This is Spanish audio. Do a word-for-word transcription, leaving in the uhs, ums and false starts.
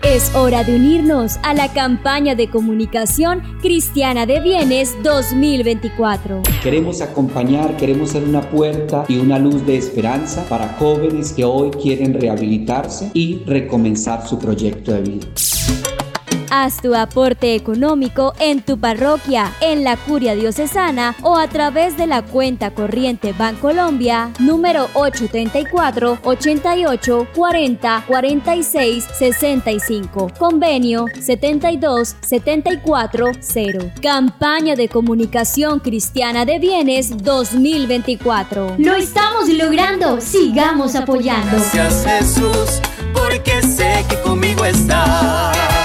Es hora de unirnos a la campaña de comunicación cristiana de bienes dos mil veinticuatro. Queremos acompañar, queremos ser una puerta y una luz de esperanza para jóvenes que hoy quieren rehabilitarse y recomenzar su proyecto de vida. Haz tu aporte económico en tu parroquia, en la Curia Diocesana o a través de la cuenta corriente Bancolombia número ocho tres cuatro, ocho ocho, cuatro cero, cuatro seis, seis cinco, convenio setenta y dos, setenta y cuatro, cero. Campaña de comunicación cristiana de bienes dos mil veinticuatro. Lo estamos logrando, sigamos apoyando. Gracias Jesús, porque sé que conmigo estás.